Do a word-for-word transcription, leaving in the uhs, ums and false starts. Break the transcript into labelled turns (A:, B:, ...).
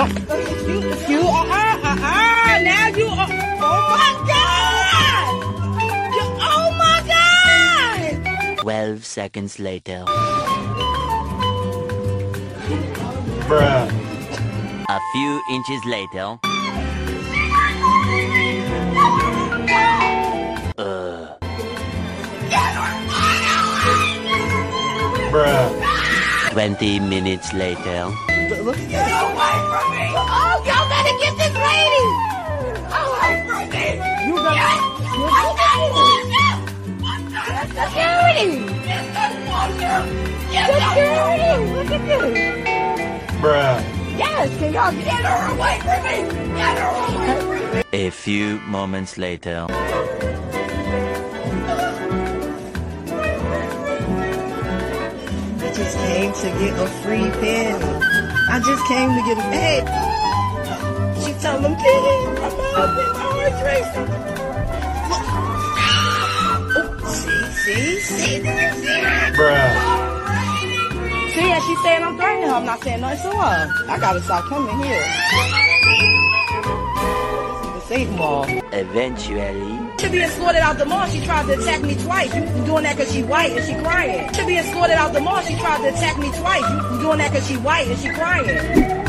A: You, you, uh-uh, uh-uh, now you, uh, oh my God! You, oh my God!
B: Twelve seconds later.
C: Bruh.
B: A few inches later. Uh.
C: Bruh.
B: Twenty minutes later.
A: Look at that. Get away from me! Oh, y'all better get this lady! Away from me! You gonna... You're security! Security! Look at this!
C: Bruh.
A: Yes, can y'all get her away from me? Get her away from me!
B: A few moments later.
A: I just came to get a free pen. I just came to get a pen. She told him, King, I'm not in my heart racing. See, see, see, did you see that?
C: Bruh.
A: See, and she's saying I'm threatening her. I'm not saying nothing to her. I gotta stop coming here. The Satan Mall.
B: Eventually.
A: She being escorted out the mall. She tried to attack me twice. You doing that because she white and she crying. She being escorted out the mall. She tried to attack me twice. You doing that because she white and she crying.